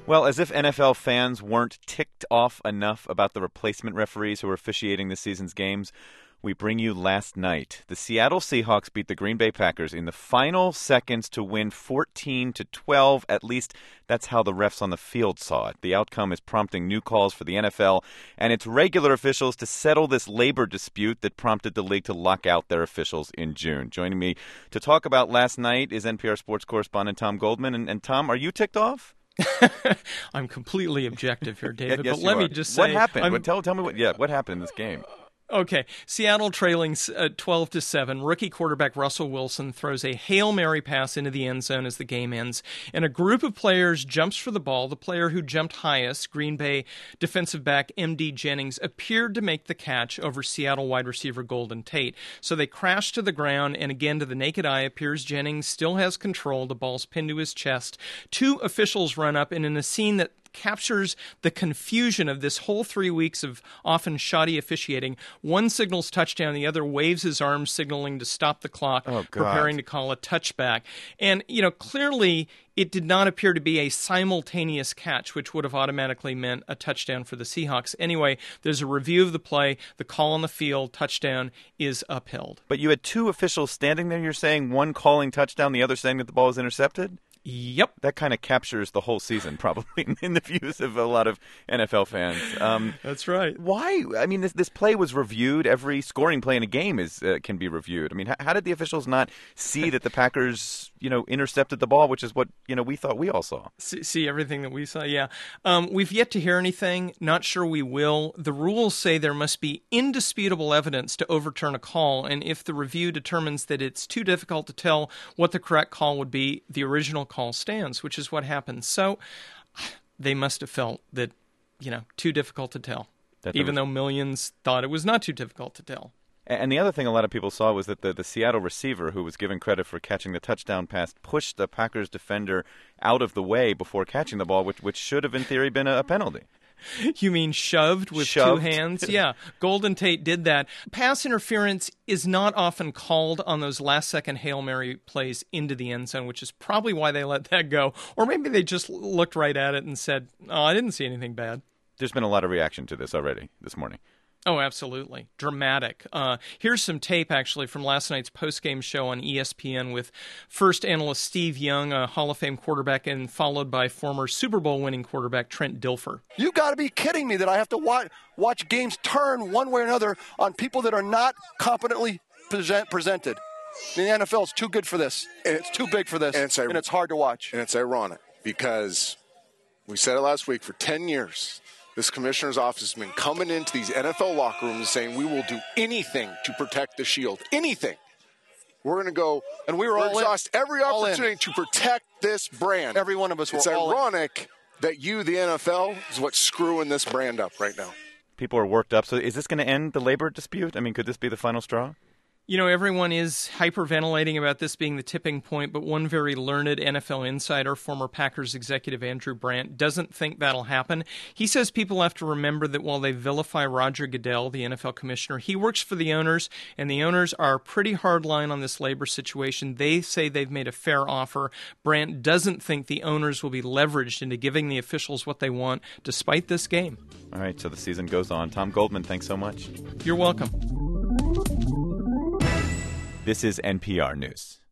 Well, as if NFL fans weren't ticked off enough about the replacement referees who are officiating this season's games, we bring you last night. The Seattle Seahawks beat the Green Bay Packers in the final seconds to win 14-12. At least that's how the refs on the field saw it. The outcome is prompting new calls for the NFL and its regular officials to settle this labor dispute that prompted the league to lock out their officials in June. Joining me to talk about last night is NPR sports correspondent Tom Goldman. And Tom, are you ticked off? I'm completely objective here, David. Yes, but let me just say, what happened? Tell me what happened in this game. Okay, Seattle trailing 12-7. Rookie quarterback Russell Wilson throws a Hail Mary pass into the end zone as the game ends, and a group of players jumps for the ball. The player who jumped highest, Green Bay defensive back M.D. Jennings, appeared to make the catch over Seattle wide receiver Golden Tate. So they crash to the ground, and again, to the naked eye, appears Jennings still has control. The ball's pinned to his chest. Two officials run up, and in a scene that captures the confusion of this whole 3 weeks of often shoddy officiating. One signals touchdown, the other waves his arms signaling to stop the clock, preparing to call a touchback. And, clearly it did not appear to be a simultaneous catch, which would have automatically meant a touchdown for the Seahawks. Anyway, there's a review of the play. The call on the field, touchdown, is upheld. But you had two officials standing there, you're saying, one calling touchdown, the other saying that the ball was intercepted? Yep. That kind of captures the whole season, probably, in the views of a lot of NFL fans. That's right. Why? I mean, this play was reviewed. Every scoring play in a game can be reviewed. I mean, how did the officials not see that the Packers, intercepted the ball, which is what, we thought we all saw? See everything that we saw, yeah. We've yet to hear anything. Not sure we will. The rules say there must be indisputable evidence to overturn a call, and if the review determines that it's too difficult to tell what the correct call would be, the original call stands, which is what happened. So they must have felt that, too difficult to tell, even though millions thought it was not too difficult to tell. And the other thing a lot of people saw was that the Seattle receiver, who was given credit for catching the touchdown pass, pushed the Packers defender out of the way before catching the ball, which should have, in theory, been a penalty. You mean shoved with two hands? Yeah, Golden Tate did that. Pass interference is not often called on those last-second Hail Mary plays into the end zone, which is probably why they let that go. Or maybe they just looked right at it and said, oh, I didn't see anything bad. There's been a lot of reaction to this already this morning. Oh, absolutely. Dramatic. Here's some tape, actually, from last night's postgame show on ESPN with first analyst Steve Young, a Hall of Fame quarterback, and followed by former Super Bowl winning quarterback Trent Dilfer. You got to be kidding me that I have to watch games turn one way or another on people that are not competently presented. The NFL is too good for this, and it's too big for this, and it's hard to watch. And it's ironic because we said it last week, for 10 years, this commissioner's office has been coming into these NFL locker rooms saying we will do anything to protect the shield. Anything. We're going to go, and we'll exhaust every opportunity to protect this brand. Every one of us It's ironic that you, the NFL, is what's screwing this brand up right now. People are worked up. So is this going to end the labor dispute? I mean, could this be the final straw? Everyone is hyperventilating about this being the tipping point, but one very learned NFL insider, former Packers executive Andrew Brandt, doesn't think that'll happen. He says people have to remember that while they vilify Roger Goodell, the NFL commissioner, he works for the owners, and the owners are pretty hard line on this labor situation. They say they've made a fair offer. Brandt doesn't think the owners will be leveraged into giving the officials what they want, despite this game. All right, so the season goes on. Tom Goldman, thanks so much. You're welcome. This is NPR News.